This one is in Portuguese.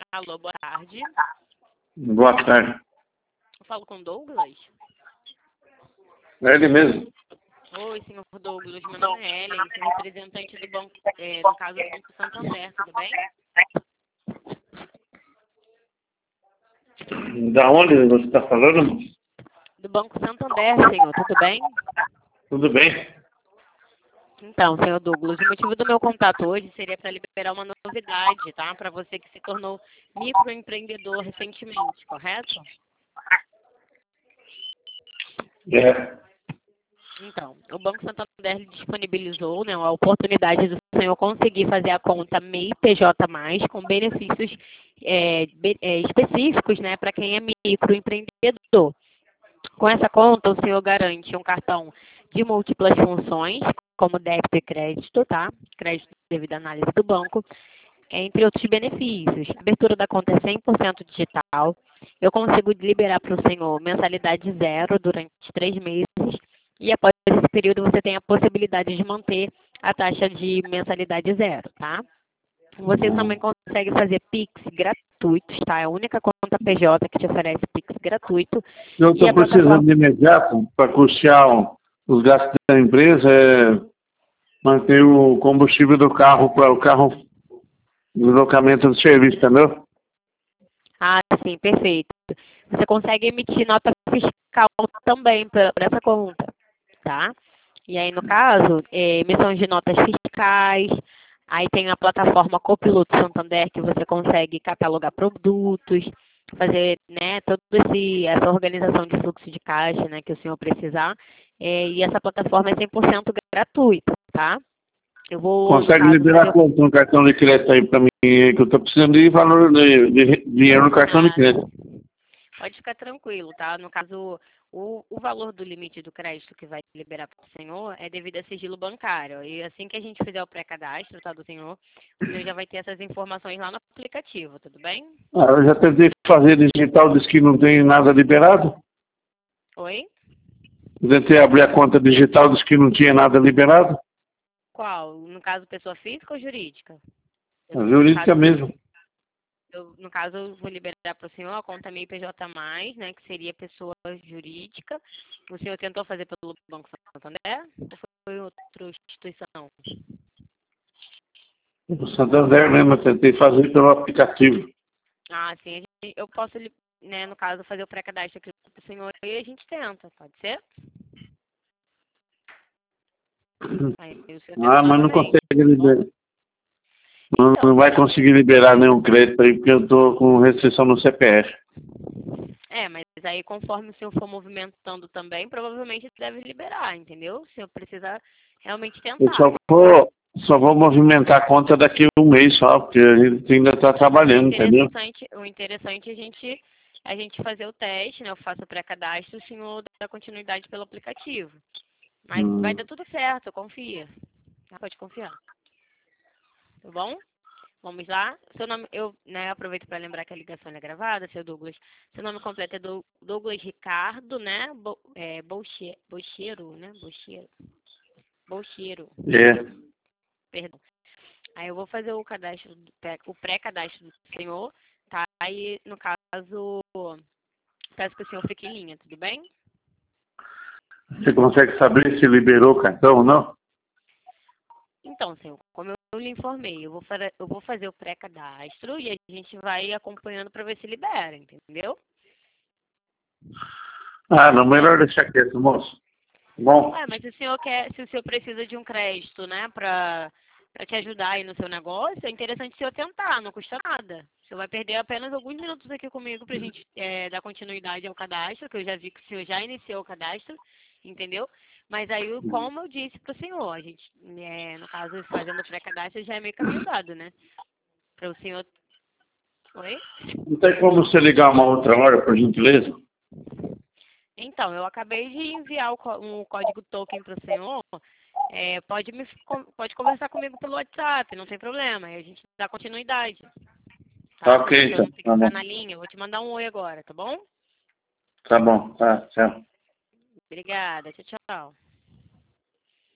Alô, boa tarde. Boa tarde. Eu falo com Douglas? É ele mesmo. Oi, senhor Douglas. Meu nome é Ellen, sou representante do banco, no caso do Banco Santander, tudo bem? Da onde você está falando? Do Banco Santander, senhor, tudo bem? Tudo bem? Então, senhor Douglas, o motivo do meu contato hoje seria para liberar uma novidade, tá? Para você que se tornou microempreendedor recentemente, correto? É. Então, o Banco Santander disponibilizou, né, a oportunidade do senhor conseguir fazer a conta MEI PJ+, com benefícios específicos, né, para quem é microempreendedor. Com essa conta, o senhor garante um cartão de múltiplas funções, como débito e crédito, tá? Crédito devido à análise do banco, entre outros benefícios. A abertura da conta é 100% digital. Eu consigo liberar para o senhor mensalidade zero durante 3 meses. E após esse período, você tem a possibilidade de manter a taxa de mensalidade zero, tá? Você também consegue fazer Pix gratuitos, tá? É a única conta PJ que te oferece Pix gratuito. Eu E estou a precisando plataforma... de imediato para custear os gastos da empresa, manter o combustível do carro para o carro do deslocamento do serviço, entendeu? Ah, sim, perfeito. Você consegue emitir nota fiscal também por essa conta, tá? E aí, no caso, emissão de notas fiscais, aí tem a plataforma Copiloto Santander, que você consegue catalogar produtos, fazer, né, toda essa organização de fluxo de caixa, né, que o senhor precisar. E essa plataforma é 100% gratuita, tá? Eu vou, no Consegue caso, liberar fazer... quanto no cartão de crédito aí para mim, que eu estou precisando de valor de dinheiro no cartão de Ah, crédito. pode ficar tranquilo, tá? No caso, o valor do limite do crédito que vai liberar para o senhor é devido a sigilo bancário. E assim que a gente fizer o pré-cadastro, tá, do senhor, o senhor já vai ter essas informações lá no aplicativo, tudo bem? Ah, eu já tentei fazer digital, disse que não tem nada liberado. Oi? Eu tentei abrir a conta digital, disse que não tinha nada liberado. Qual? No caso, pessoa física ou jurídica? A No jurídica caso, mesmo. no caso, eu vou liberar para o senhor a conta MEI PJ+, né, que seria pessoa jurídica. O senhor tentou fazer pelo Banco Santander ou foi outra instituição? O Santander mesmo, eu tentei fazer pelo aplicativo. Ah, sim. Eu posso, né, no caso, fazer o pré-cadastro aqui para o senhor e a gente tenta, pode ser? Aí o senhor tenta Ah, mas não novamente, consegue tá bom? liberar. Não, Então, não vai conseguir liberar nenhum crédito aí, porque eu estou com restrição no CPF. mas aí conforme o senhor for movimentando também, provavelmente deve liberar, entendeu? O senhor precisa realmente Eu tentar. só vou movimentar a conta daqui a um mês só, porque a gente ainda está Mas trabalhando, entendeu? o interessante é a gente fazer o teste, né? Eu faço o pré-cadastro, o senhor dá continuidade pelo aplicativo. Mas vai dar tudo certo, confia. Pode confiar. Tá bom? Vamos lá. Seu nome, eu, né, aproveito para lembrar que a ligação é gravada, seu Douglas. Seu nome completo é Douglas Ricardo, né? Bocheiro, né? Bocheiro. É. Perdão. Aí eu vou fazer o cadastro, o pré-cadastro do senhor, tá? Aí, no caso, peço que o senhor fique em linha, tudo bem? Você consegue saber se liberou o cartão ou não? Então, senhor, como eu lhe informei, eu vou fazer o pré-cadastro e a gente vai acompanhando para ver se libera, entendeu? Ah, não, melhor deixar quieto, moço. Bom, Mas se o senhor precisa de um crédito, né, para te ajudar aí no seu negócio, é interessante o senhor tentar, não custa nada. O senhor vai perder apenas alguns minutos aqui comigo para a gente dar continuidade ao cadastro, que eu já vi que o senhor já iniciou o cadastro, entendeu? Mas aí, como eu disse para o senhor, a gente, no caso, fazendo o pré-cadastro já é meio caminho dado, né? Para o senhor... Oi? não tem como você ligar uma outra hora, por gentileza? Então, eu acabei de enviar um código token para o senhor. Pode conversar comigo pelo WhatsApp, não tem problema. Aí a gente dá continuidade, Tá tá? ok, Para o senhor então. não ter que Tá ficar bom. na linha. Eu vou te mandar um oi agora, tá bom? Tá bom. Tá, tchau. Obrigada. Tchau, tchau.